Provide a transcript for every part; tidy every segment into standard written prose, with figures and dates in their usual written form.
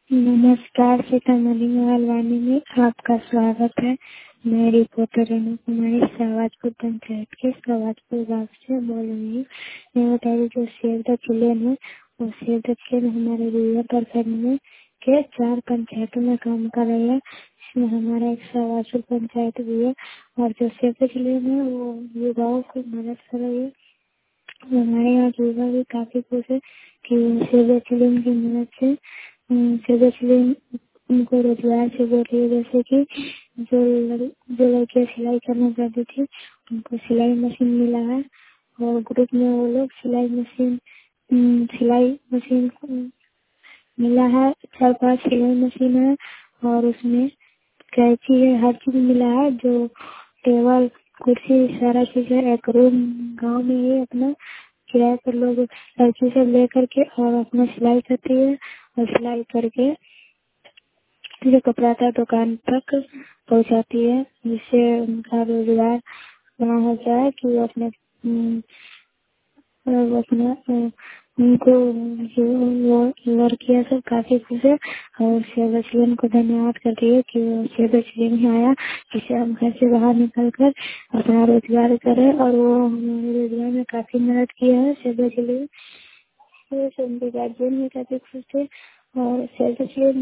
नमस्कार, सीतामढ़ी हल्द्वानी में आपका स्वागत है। मैं रिपोर्टर रेणु कुमारी शाहबाजपुर पंचायत के शाहबाजपुर गाँव से बोल रही हूँ। मैं बता रही जो सेव द चिल्ड्रेन है वो सेव द चिल्ड्रेन हमारे रूरल प्रखंड में के 4 पंचायतों में काम कर रही है। इसमें हमारा एक शाहबाजपुर पंचायत भी है और जो सेव द चिल्ड्रेन है वो युवाओं को मदद कर रही है। हमारे यहाँ युवा भी काफी खुश है कि सेव द चिल्ड्रेन की मदद से सेव द चिल्ड्रेन उनको रोजगार से जोड़ रही है। जैसे कि जो लड़कियां सिलाई करना चाहती थी उनको सिलाई मशीन मिला है और ग्रुप में वो लोग सिलाई मशीन मिला है। 4-5 सिलाई मशीन है और उसमें कैंची है, हर चीज मिला है। जो टेबल कुर्सी सारा चीज है। एक रूम गांव में ही अपना किराए पर लोग लड़की सब ले करके और अपना सिलाई करती है और सिलाई करके जो कपड़ा था दुकान तक पहुंचाती है, जिससे उनका रोजगार बना हो जाए कि वो अपने वो अपना उनको जो वो लड़कियां सब काफी खुश है और सेवचियन को धन्यवाद करती है कि वो सेवचियन ही आया जिससे हम घर से बाहर निकल कर अपना रोजगार करें और वो हमारे रोजगार में काफी मदद किया है। सेवचियन उनके गार्जियन भी काफी खुश थे और सेवचियन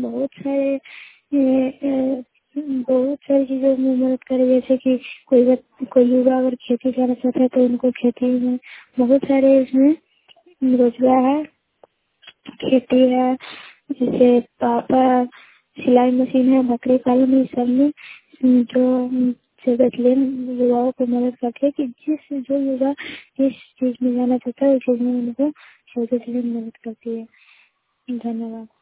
बहुत सारी चीजों में मदद करे। जैसे कि कोई युवा अगर खेती करना चाहता है तो उनको खेती में बहुत सारे इसमें रोजगार है। खेती है, जैसे पापा सिलाई मशीन है, बकरी पालन है। सब में जो सेवचियन युवाओं को मदद करते हैं कि जो युवा जिस चीज में जाना चाहता है उस चीज में उनको सेवचियन मदद करती है। धन्यवाद।